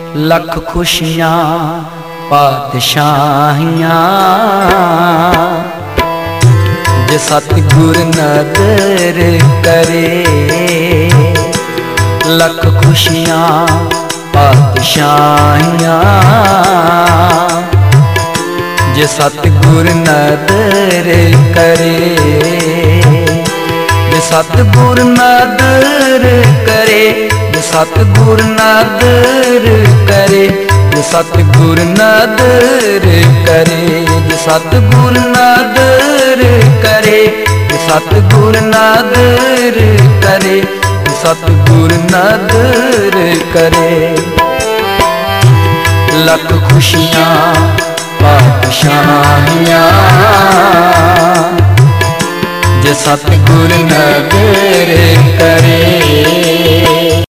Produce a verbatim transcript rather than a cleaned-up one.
लख खुशियां पातशाहियां जे सतगुर नदर करे। लख खुशियां पातशाहियां जे सतगुर नदर करे। जे सतगुर नदर करे, जे सतगुर नदर करे, जे सतगुर नदर करे, जे सतगुर नदर करे, जे सतगुर नदर करे, जे सतगुर नदर करे। लख खुशियां पातशाहियां जे सतगुर नदर करे।